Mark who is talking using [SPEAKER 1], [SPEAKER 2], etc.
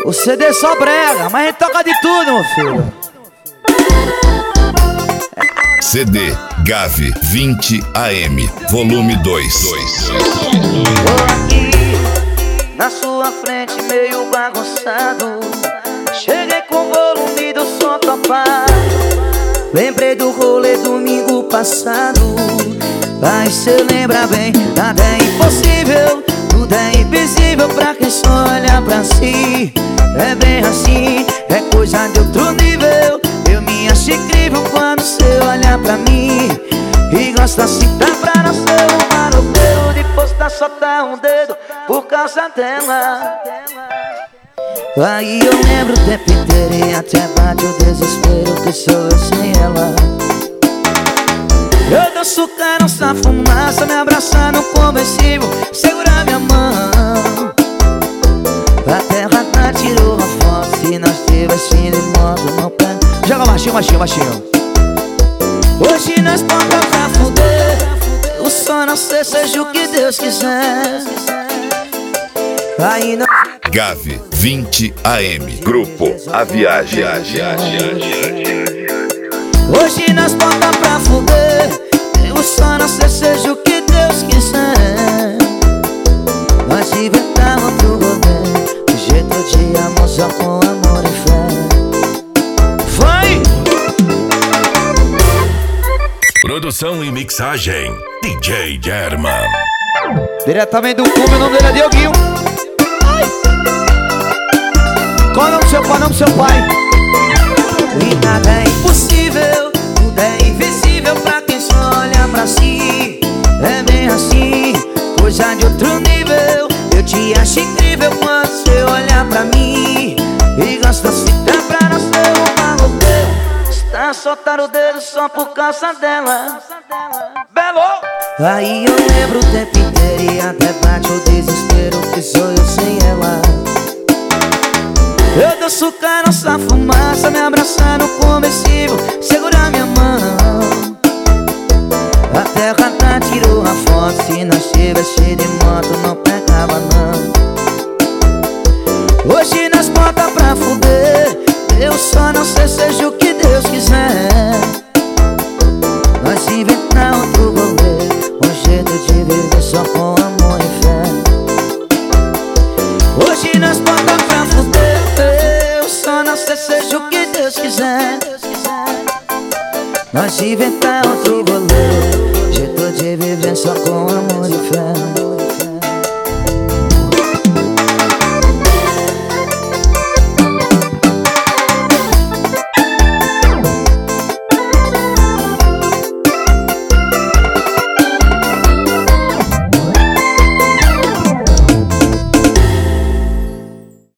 [SPEAKER 1] O CD só brega, mas a gente toca de tudo, meu filho.
[SPEAKER 2] CD Gave 20 AM, volume 2.
[SPEAKER 1] Tô aqui na sua frente meio bagunçado. Cheguei com o volume do som topado. Lembrei do rolê domingo passado. Mas cê lembra bem, nada é impossível, tudo é invisível pra quem só olha pra si. É bem assim, é coisa de outro nível. Eu me acho incrível quando cê olha pra mim e gosta assim, tá pra nascer um maloqueiro. De postar só tá um dedo por causa dela. Aí eu lembro o tempo inteiro e até bate o desespero que sou eu sem ela. Eu danço cara, essa fumaça, me abraçar no conversível, segurar minha mão. A terra tá tirou uma foto, se nós tivesse de moto, não pega. Joga baixinho, baixinho, baixinho. Hoje nós toca pra fuder, o som não sei, seja o que Deus quiser. Aí não...
[SPEAKER 2] Gave 20 AM, Grupo A Viagem.
[SPEAKER 1] Hoje nós toca pra fuder, o som não sei, seja o que Deus quiser. Nós inventamos outro rolê, o jeito de amor só com amor e fé. Vai!
[SPEAKER 3] Produção e mixagem DJ German.
[SPEAKER 1] Diretamente do clube, o nome dele é Dioguinho. Qual é o nome do seu pai? O nome do seu pai? E nada é impossível, tudo é invisível pra quem só olha pra si. É bem assim, coisa de outro nível. Eu te acho incrível quando você olha pra mim e gosta assim, dá pra nascer um maloqueiro. Está a soltar o dedo só por causa dela. Belo! Aí eu lembro o tempo inteiro e até bate o desespero que sou eu sem ela. Eu danço cara, nossa fumaça, me abraçar no conversível, segurar minha mão. A terra tá tirou a foto, se nós tivesse de moto não pegava não. Hoje nós bota pra fuder, eu só não sei, seja o que Deus quiser. Nós inventamos outro rolê, um jeito de viver só com amor e fé. Hoje nós bota pra fuder, eu só não sei, seja o que Deus quiser. Nós inventamos outro rolê, jeito de viver só com amor e fé.